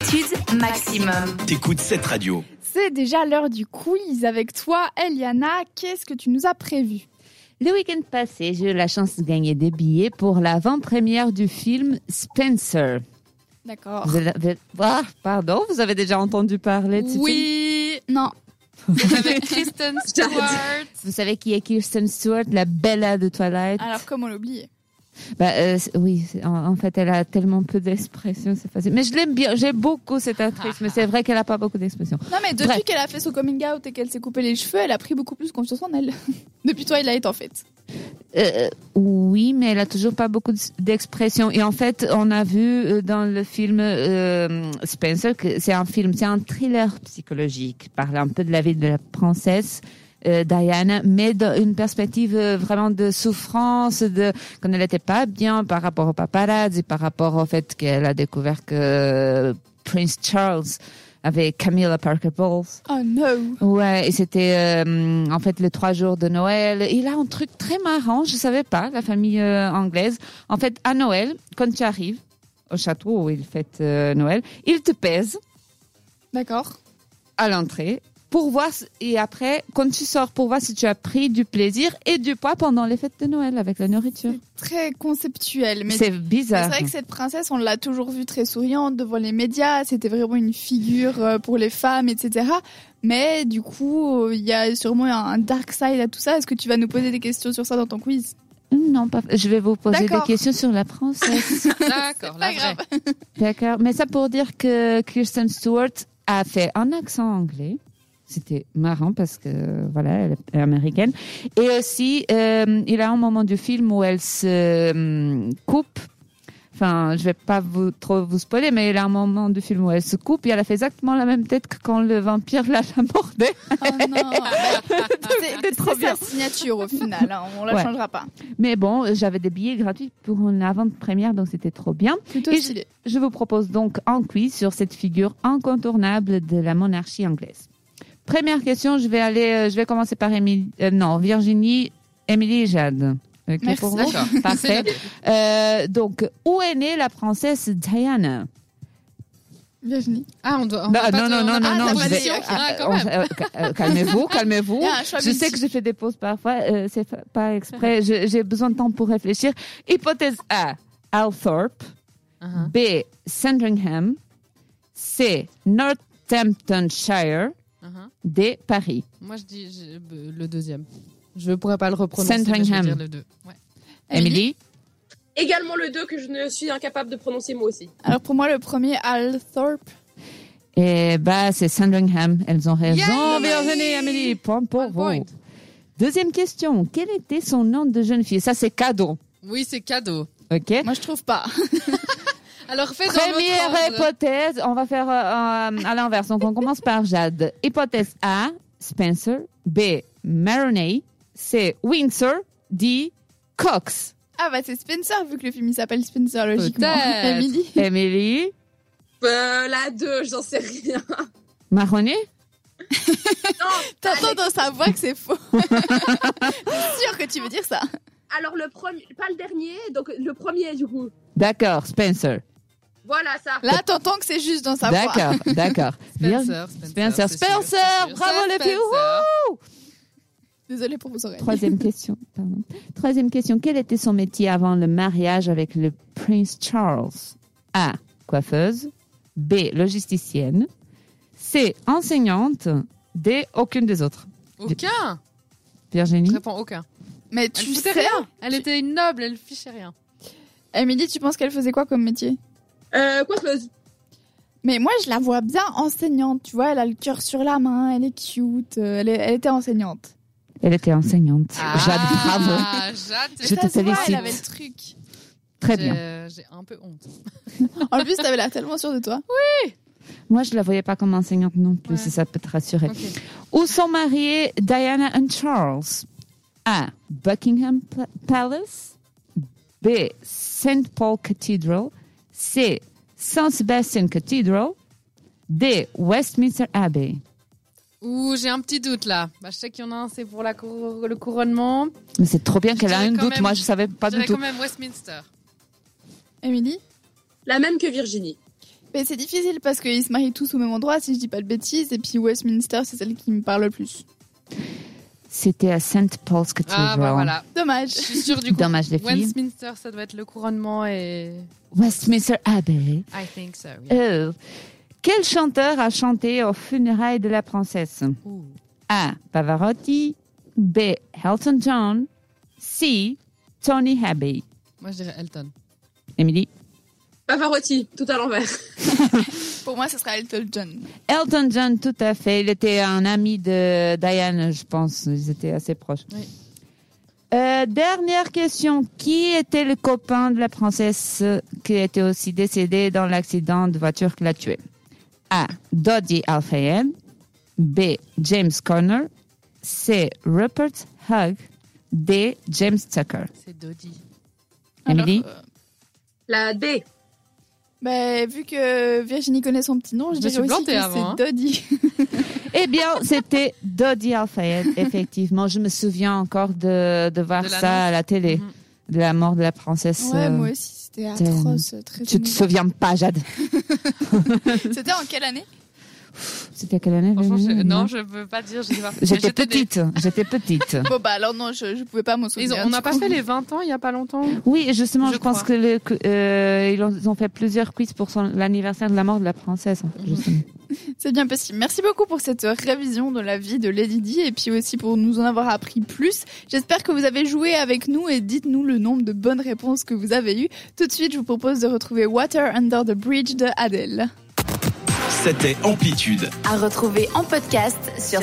Amplitude maximum. T'écoutes cette radio. C'est déjà l'heure du quiz avec toi, Eliana. Qu'est-ce que tu nous as prévu? Le week-end passé, j'ai eu la chance de gagner des billets pour l'avant-première du film Spencer. D'accord. Vous avez déjà entendu parler de ce film? Oui, non. C'est avec Kristen Stewart. Vous savez qui est Kristen Stewart, la Bella de Twilight? Alors, comment l'oublier? Oui, en fait, elle a tellement peu d'expression, c'est facile. Mais je l'aime bien, j'aime beaucoup cette actrice, mais c'est vrai qu'elle n'a pas beaucoup d'expression. Non, mais depuis qu'elle a fait son coming out et qu'elle s'est coupé les cheveux, elle a pris beaucoup plus confiance en elle. Depuis Twilight, en fait. Oui, mais elle a toujours pas beaucoup d'expression. Et en fait, on a vu dans le film Spencer que c'est un thriller psychologique, parle un peu de la vie de la princesse Diana, mais dans une perspective vraiment de souffrance, quand elle n'était pas bien par rapport au paparazzi, par rapport au fait qu'elle a découvert que Prince Charles avec Camilla Parker Bowles. Oh no. Ouais, et c'était en fait les 3 jours de Noël. Il a un truc très marrant, je savais pas, la famille anglaise. En fait, à Noël, quand tu arrives au château où ils fêtent Noël, ils te pèsent. D'accord. À l'entrée. Pour voir, et après, quand tu sors, pour voir si tu as pris du plaisir et du poids pendant les fêtes de Noël avec la nourriture. C'est très conceptuel. Mais c'est bizarre. C'est vrai que cette princesse, on l'a toujours vue très souriante devant les médias. C'était vraiment une figure pour les femmes, etc. Mais du coup, il y a sûrement un dark side à tout ça. Est-ce que tu vas nous poser des questions sur ça dans ton quiz? Non, pas. Je vais vous poser des questions sur la princesse. D'accord, la vraie. D'accord. Mais ça pour dire que Kristen Stewart a fait un accent anglais. C'était marrant parce que, voilà, elle est américaine. Et aussi, il y a un moment du film où elle se coupe. Enfin, je vais pas trop vous spoiler, mais il y a un moment du film où elle se coupe et elle a fait exactement la même tête que quand le vampire la mordait. Oh non. C'est trop bien. Sa signature au final, hein. On la changera pas. Mais bon, j'avais des billets gratuits pour une avant-première, donc c'était trop bien. Plutôt stylé. Je vous propose donc un quiz sur cette figure incontournable de la monarchie anglaise. Première question, je vais commencer par Virginie, Émilie et Jade. Ok, merci. pour vous? D'accord. Parfait. Donc, où est née la princesse Diana? Virginie. Ah, on doit. Non. Calmez-vous. Je sais que j'ai fait des pauses parfois, c'est pas exprès. J'ai besoin de temps pour réfléchir. Hypothèse A, Althorpe. B, Sandringham. C, Northamptonshire. D, Paris. Moi, je dis le deuxième. Je pourrais pas le reprononcer. Sandringham. Je vais dire le 2. Ouais. Émilie? Également le 2 que je ne suis incapable de prononcer moi aussi. Alors pour moi, le premier, Althorpe. Et c'est Sandringham. Elles ont raison. Yeah, Virginie, Amélie, point pour vous. Deuxième question. Quel était son nom de jeune fille? Ça, c'est cadeau. Oui, c'est cadeau. Ok. Moi, je trouve pas. Alors, fais Première hypothèse. On va faire à l'inverse. Donc, on commence par Jade. Hypothèse A, Spencer. B, Maroney. C, Windsor. D, Cox. Ah c'est Spencer, vu que le film il s'appelle Spencer, logiquement. Peut-être. Émilie. La 2, j'en sais rien. Maroney. T'entends dans sa voix que c'est faux. C'est sûr que tu veux dire ça. Alors le premier, pas le dernier, donc le premier du coup. D'accord, Spencer. Voilà ça. Là, t'entends que c'est juste dans sa voix. D'accord. Spencer, bravo les filles. Désolée pour vos oreilles. Troisième question. Quel était son métier avant le mariage avec le Prince Charles? A, coiffeuse. B, logisticienne. C, enseignante. D, aucune des autres. Aucun. Virginie? Je réponds aucun. Mais tu sais rien. Elle était une noble, elle fichait rien. Émilie, tu penses qu'elle faisait quoi comme métier? Coiffeuse. Mais moi, je la vois bien enseignante. Tu vois, elle a le cœur sur la main, elle est cute. Elle était enseignante. Elle était enseignante. Jade, bravo. Jade, je te félicite. Elle avait le truc. Très bien. J'ai un peu honte. En plus, t'avais l'air tellement sûre de toi. Oui. Moi, je la voyais pas comme enseignante non plus, si ça peut te rassurer. Okay. Où sont mariés Diana et Charles? A, Buckingham Palace. B, St. Paul Cathedral. C, Saint Sebastian Cathedral. D, Westminster Abbey. Ouh, j'ai un petit doute là. Je sais qu'il y en a un, c'est pour le couronnement. Mais c'est trop bien qu'elle a un doute. Moi, je savais pas du tout. quand même Westminster. Émilie? La même que Virginie. Mais c'est difficile parce qu'ils se marient tous au même endroit, si je dis pas de bêtises, et puis Westminster, c'est celle qui me parle le plus. C'était à St. Paul's Cathedral. Ah, bah voilà. Dommage. Je suis sûre du coup. Dommage, les filles. Westminster, ça doit être le couronnement et. Westminster Abbey. I think so. Yeah. Quel chanteur a chanté aux funérailles de la princesse? Ouh. A. Pavarotti. B. Elton John. C. Tony Abbey. Moi, je dirais Elton. Émilie? Pavarotti, tout à l'envers. Pour moi, ce sera Elton John. Elton John, tout à fait. Il était un ami de Diane, je pense. Ils étaient assez proches. Oui. Dernière question. Qui était le copain de la princesse qui était aussi décédé dans l'accident de voiture qui l'a tué? A. Dodi Al-Fayed. B. James Conner. C. Rupert Hugh. D. James Tucker. C'est Dodi. Émilie? Alors, La D. vu que Virginie connaît son petit nom, je Je me dirais suis aussi plantée que avant, c'est Dodi. Eh bien, c'était Dodi Al-Fayed, effectivement. Je me souviens encore de voir De l'annonce. ça à la télé, Mhm. de la mort de la princesse. Ouais, moi aussi, c'était atroce. Très Tu te souviens pas, Jade? C'était en quelle année? C'était quelle année? Franchement, Virginie? non, je peux pas dire. Je sais pas. J'étais J'étais née. petite. Bon, alors non, je pouvais pas m'en souvenir. On n'a du pas coup. fait les 20 ans il y a pas longtemps. Oui, et justement, Je je pense crois. que ils ont fait plusieurs quiz pour l'anniversaire de la mort de la princesse. Justement. C'est bien possible. Merci beaucoup pour cette révision de la vie de Lady Di et puis aussi pour nous en avoir appris plus. J'espère que vous avez joué avec nous et dites-nous le nombre de bonnes réponses que vous avez eues. Tout de suite, je vous propose de retrouver Water Under the Bridge de Adele. C'était Amplitude. À retrouver en podcast sur